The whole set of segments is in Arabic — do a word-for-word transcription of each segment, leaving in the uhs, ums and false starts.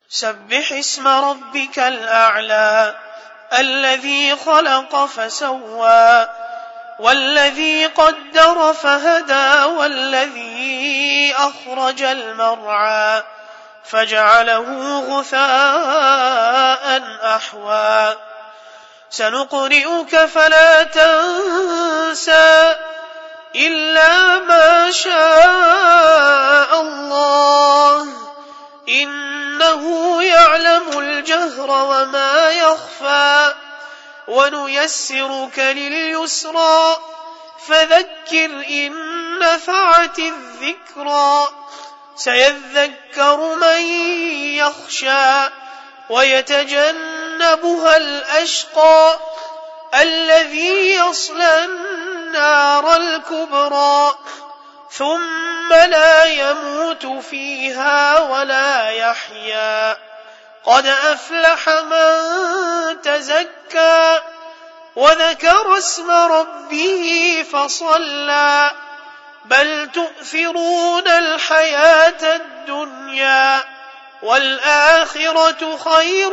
سبح اسم ربك الأعلى الذي خلق فسوى والذي قدر فهدى والذي أخرج المرعى فجعله غثاء أحوى سنقرئك فلا تنسى إلا ما شاء الله إنه يعلم الجهر وما يخفى ونيسرك لليسرى فذكر إن نفعت الذكرى سيذكر من يخشى ويتجنبها الأشقى الذي يصلى النار الكبرى ثم لا يموت فيها ولا يحيا قد أفلح من تزكى وذكر اسم ربه فصلى بل تؤثرون الحياة الدنيا والآخرة خير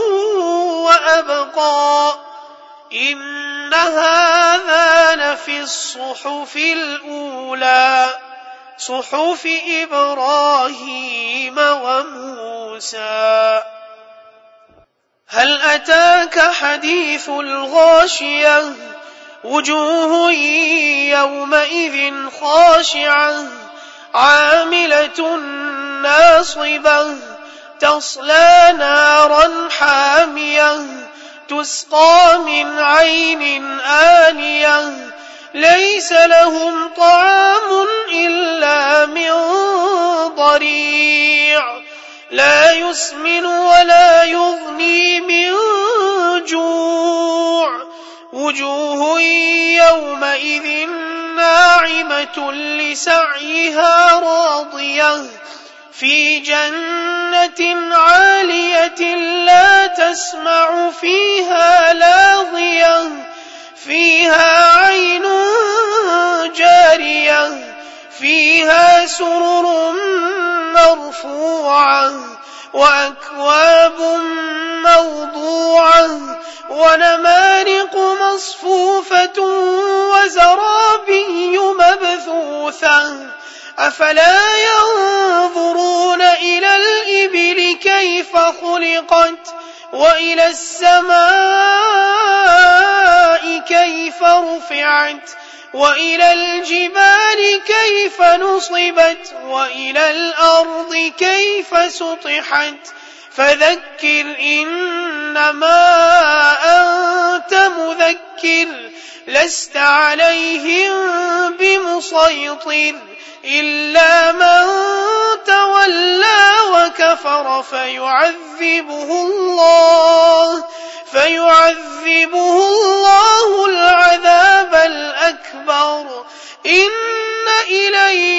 وأبقى إن هذا لفي الصحف الأولى صحف إبراهيم وموسى هل أتاك حديث الغاشية وجوه يومئذ خاشعة عاملة ناصبة تصلى نارا حامية تسقى من عين آنية ليس لهم طعام إلا من ضريع لا يسمن ولا يغني من جوع وجوه يومئذ ناعمة لسعيها راضية في جنة عالية لا تسمع فيها لاغية فيها عين جارية فيها سرر مرفوعة وأكواب موضوعة ونمارق مصفوفة وزرابي مبثوثة أفلا ينظرون إلى الإبل كيف خلقت وإلى السماء كيف رفعت وإلى الجبال كيف نصبت وإلى الأرض كيف سطحت فذكر إنما أنت مذكر لست عليهم بمسيطر إلا من تولى وكفر فيعذبه الله فيعذبه الله العذاب الأكبر إن إلينا